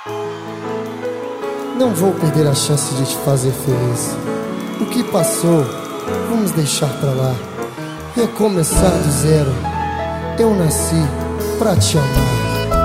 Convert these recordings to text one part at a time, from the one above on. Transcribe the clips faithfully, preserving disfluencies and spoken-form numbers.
Não vou perder a chance de te fazer feliz. O que passou, vamos deixar pra lá. Recomeçar do zero. Eu nasci pra te amar.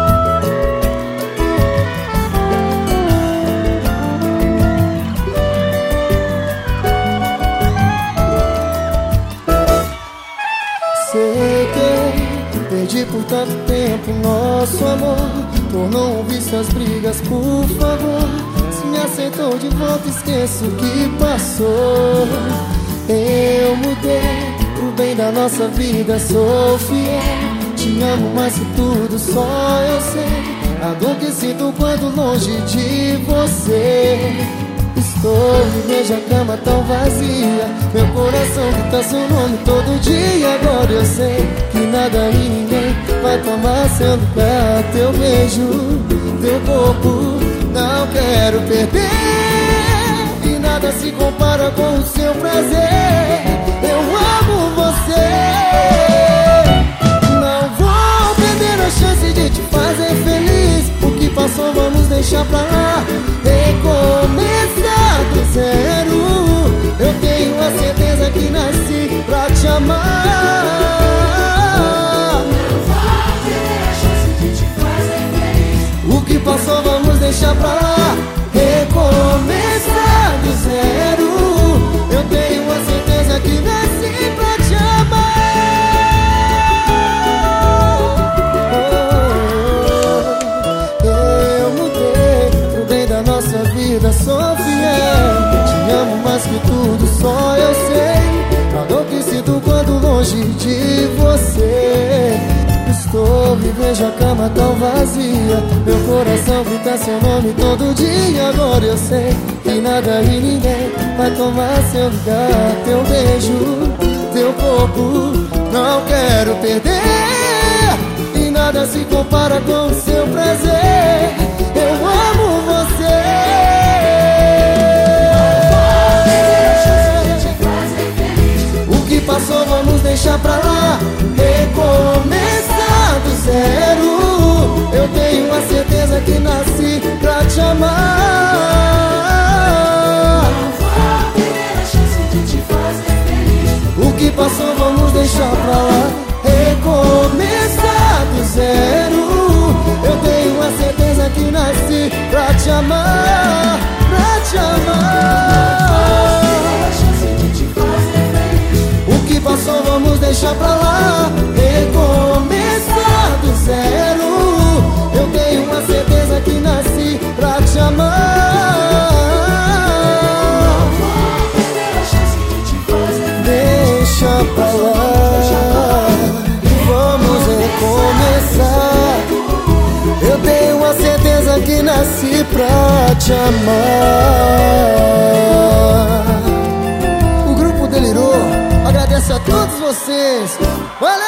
Sei que perdi por tanto tempo nosso amor. Tornou um vício as brigas, por favor. Se me aceitou de volta, esqueço o que passou. Eu mudei pro bem da nossa vida, sou fiel. Te amo mais que tudo, só eu sei. A dor que sinto quando longe de você. Estou e vejo a cama tão vazia. Meu coração grita seu nome todo dia. Agora eu sei que nada e ninguém vai tomar seu lugar. Teu beijo, teu corpo, não quero perder. E nada se compara com o seu prazer. Eu amo você. Não vou perder a chance de te fazer feliz. O que passou vamos deixar pra lá. Recomeçar do zero. Eu tenho a certeza que nasci pra te amar. Não vou perder a chance de te fazer feliz. O que passou vamos deixar pra lá. Recomeçar do zero. Eu tenho a certeza que nasci pra te amar. Eu mudei pro bem da nossa vida, sou fiel. Te amo mais que tudo, só eu sei. A dor que sinto quando longe de você. Estou e vejo a cama tão vazia. Meu coração grita seu nome todo dia. Agora eu sei que nada e ninguém vai tomar seu lugar. Teu beijo, teu corpo, não quero perder. E nada se compara com o seu prazer. Eu amo você. O que passou vamos deixar pra lá. Recomeçar do zero. Eu tenho a certeza que nasci pra te amar. Não vou perder a chance de te fazer feliz. O que passou vamos deixar pra lá. Recomeçar do zero. Eu tenho a certeza que nasci pra te amar. Pra te amar. O que passou vamos deixar pra lá. Recomeçar do zero. Eu tenho a certeza que nasci pra te amar. Deixa pra lá. Vamos recomeçar. Eu tenho a certeza que nasci pra te amar. O grupo delirou. Agradece a todos vocês. Valeu!